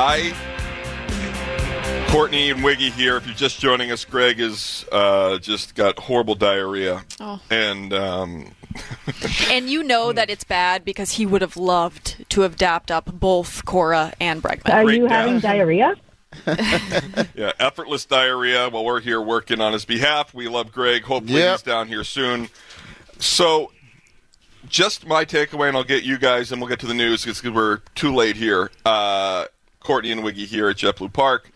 Courtney and Wiggy here. If you're just joining us, Greg has just got horrible diarrhea. Oh. And and you know that it's bad because he would have loved to have dapped up both Cora and Bregman. Are you having diarrhea? Yeah, effortless diarrhea while we're here working on his behalf. We love Greg. Hopefully he's down here soon. So just my takeaway, and I'll get you guys, and we'll get to the news because we're too late here. Courtney and Wiggy here at JetBlue Park.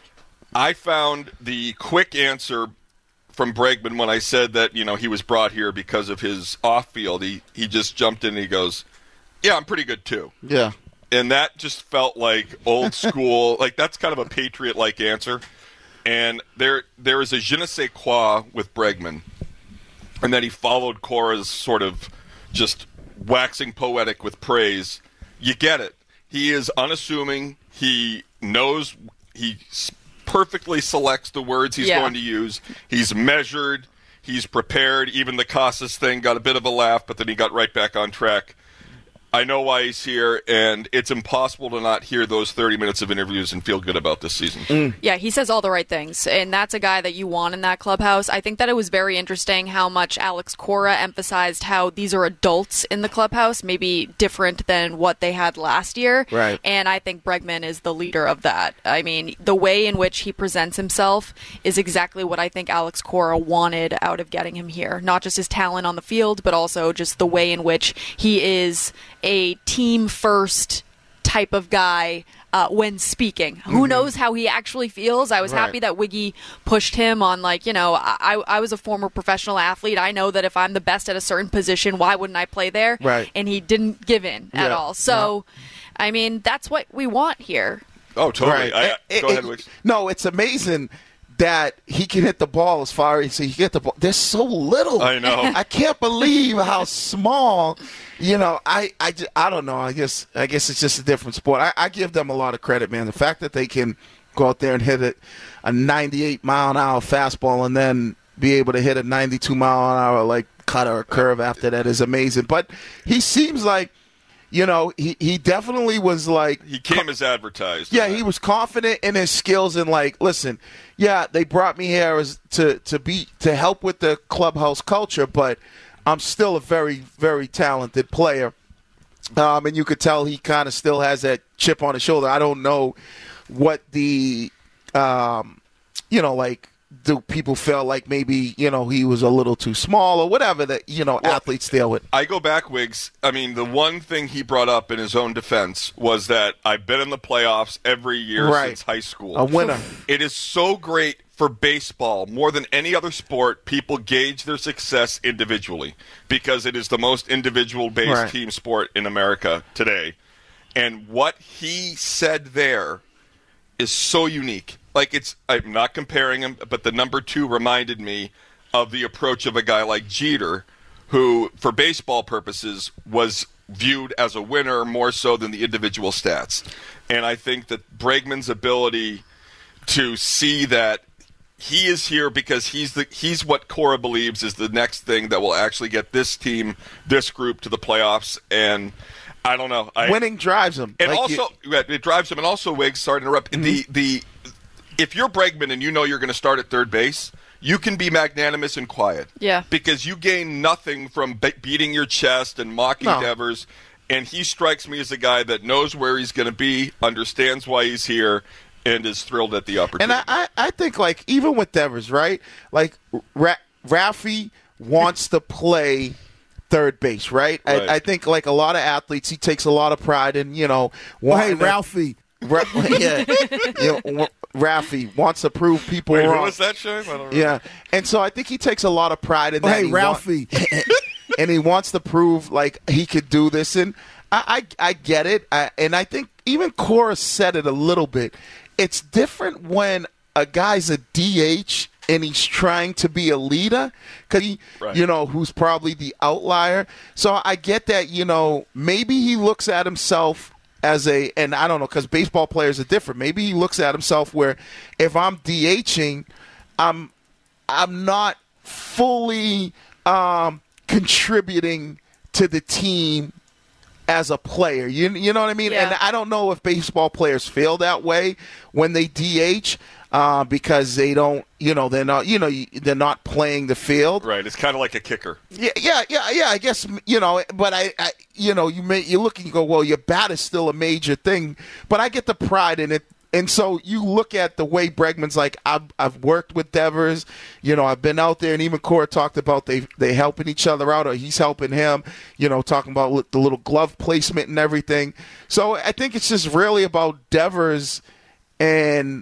I found the quick answer from Bregman when I said that, he was brought here because of his off-field. He just jumped in and he goes, yeah, I'm pretty good too. Yeah. And that just felt like old school, like that's kind of a Patriot-like answer. And there is a je ne sais quoi with Bregman. And then he followed Cora's sort of just waxing poetic with praise. You get it. He is unassuming. He knows he perfectly selects the words he's going to use. He's measured. He's prepared. Even the Casas thing got a bit of a laugh, but then he got right back on track. I know why he's here, and it's impossible to not hear those 30 minutes of interviews and feel good about this season. Yeah, he says all the right things, and that's a guy that you want in that clubhouse. I think that it was very interesting how much Alex Cora emphasized how these are adults in the clubhouse, maybe different than what they had last year. Right. And I think Bregman is the leader of that. I mean, the way in which he presents himself is exactly what I think Alex Cora wanted out of getting him here. Not just his talent on the field, but also just the way in which he is a team-first type of guy when speaking. Who knows how he actually feels? I was happy that Wiggy pushed him on, I was a former professional athlete. I know that if I'm the best at a certain position, why wouldn't I play there? Right. And he didn't give in at all. So, I mean, that's what we want here. Oh, totally. Right. Go ahead, Wiggs. No, it's amazing that he can hit the ball as far as he can hit the ball. There's so little. I know. I can't believe how small. I don't know. I guess it's just a different sport. I give them a lot of credit, man. The fact that they can go out there and hit a 98-mile-an-hour fastball and then be able to hit a 92-mile-an-hour cut or a curve after that is amazing. But he seems like, he definitely was like... He came as advertised. Yeah, he was confident in his skills and listen, they brought me here to help with the clubhouse culture, but I'm still a very, very talented player. And you could tell he kind of still has that chip on his shoulder. I don't know what the, do people feel like maybe, he was a little too small or whatever that, athletes deal with. I go back, Wiggs. I mean, the one thing he brought up in his own defense was that I've been in the playoffs every year since high school. A winner. It is so great for baseball, more than any other sport, people gauge their success individually because it is the most individual-based team sport in America today. And what he said there is so unique. I'm not comparing him, but the number 2 reminded me of the approach of a guy like Jeter, who, for baseball purposes, was viewed as a winner more so than the individual stats. And I think that Bregman's ability to see that he is here because he's what Cora believes is the next thing that will actually get this team, this group, to the playoffs. And I don't know. Winning drives him. And it drives him. And also, Wiggs, sorry to interrupt, if you're Bregman and you know you're going to start at third base, you can be magnanimous and quiet. Yeah. Because you gain nothing from beating your chest and mocking Devers. And he strikes me as a guy that knows where he's going to be, understands why he's here, and is thrilled at the opportunity. And I think, like, even with Devers, right? Like, Rafi wants to play third base, right? I think, like a lot of athletes, he takes a lot of pride in, Ralphie. Rafi wants to prove people wrong. wrong. Who was that, Shane? I don't know. Yeah. And so I think he takes a lot of pride in that. Hey, Ralphie. And he wants to prove, like, he could do this. And I get it. And I think even Cora said it a little bit. It's different when a guy's a DH and he's trying to be a leader, because who's probably the outlier. So I get that, maybe he looks at himself as and I don't know, because baseball players are different. Maybe he looks at himself where if I'm DHing, I'm not fully contributing to the team as a player. You know what I mean? Yeah. And I don't know if baseball players feel that way when they DH because they don't, they're not playing the field. Right. It's kind of like a kicker. Yeah. I guess, but you look and you go, well, your bat is still a major thing, but I get the pride in it. And so you look at the way Bregman's like, I've worked with Devers, I've been out there, and even Cora talked about they helping each other out, or he's helping him, talking about the little glove placement and everything. So I think it's just really about Devers and,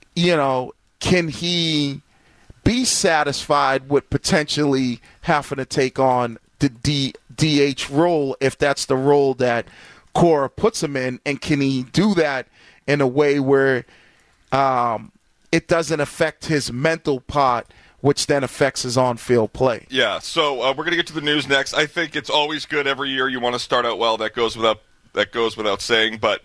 can he be satisfied with potentially having to take on the DH role if that's the role that Cora puts him in, and can he do that in a way where it doesn't affect his mental part, which then affects his on-field play. Yeah, so we're going to get to the news next. I think it's always good every year you want to start out well. That goes without saying. But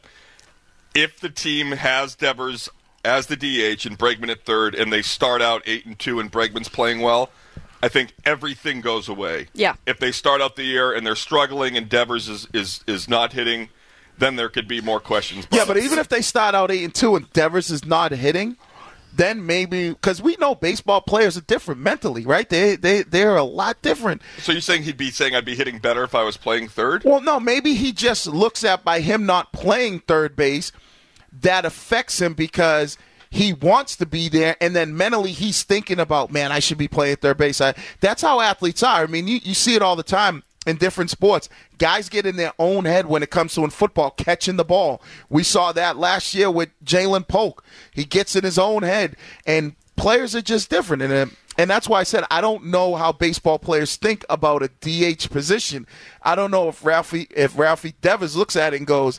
if the team has Devers as the DH and Bregman at third, and they start out 8-2 and Bregman's playing well, I think everything goes away. Yeah. If they start out the year and they're struggling and Devers is not hitting, then there could be more questions. Yeah, but even if they start out 8-2 and Devers is not hitting, then maybe, because we know baseball players are different mentally, right? They're a lot different. So you're saying he'd be saying I'd be hitting better if I was playing third? Well, no, maybe he just looks at, by him not playing third base, that affects him because he wants to be there, and then mentally he's thinking about, man, I should be playing third base. That's how athletes are. I mean, you see it all the time in different sports. Guys get in their own head when it comes to in football, catching the ball. We saw that last year with Jalen Polk. He gets in his own head, and players are just different. And that's why I said I don't know how baseball players think about a DH position. I don't know if Ralphie Devers looks at it and goes,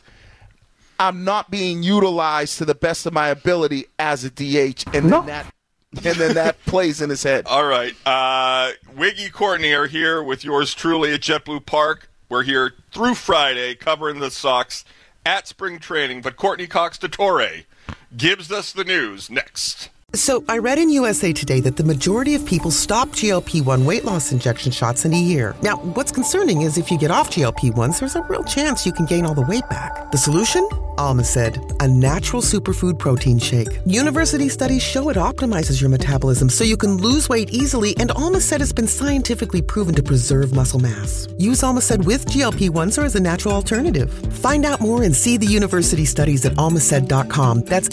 I'm not being utilized to the best of my ability as a DH, and then that plays in his head. All right. Wiggy Courtney are here with yours truly at JetBlue Park. We're here through Friday covering the Sox at spring training, but Courtney Cox DeTore gives us the news next. So I read in USA Today that the majority of people stop GLP-1 weight loss injection shots in a year. Now, what's concerning is if you get off GLP-1s, there's a real chance you can gain all the weight back. The solution? Almacid, a natural superfood protein shake. University studies show it optimizes your metabolism so you can lose weight easily, and Almacid has been scientifically proven to preserve muscle mass. Use Almacid with GLP-1s or as a natural alternative. Find out more and see the university studies at almacid.com. That's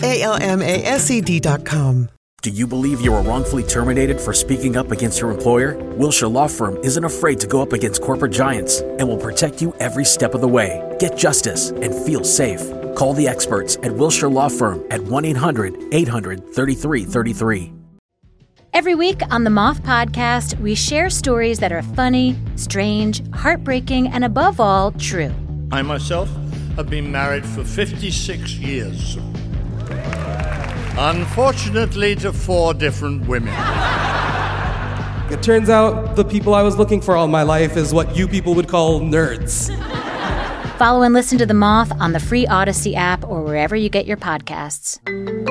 ALMASED.com. Do you believe you were wrongfully terminated for speaking up against your employer? Wilshire Law Firm isn't afraid to go up against corporate giants and will protect you every step of the way. Get justice and feel safe. Call the experts at Wilshire Law Firm at 1-800-800-3333. Every week on the Moth Podcast, we share stories that are funny, strange, heartbreaking, and above all, true. I myself have been married for 56 years. Unfortunately, to 4 different women. It turns out the people I was looking for all my life is what you people would call nerds. Follow and listen to The Moth on the free Odyssey app or wherever you get your podcasts.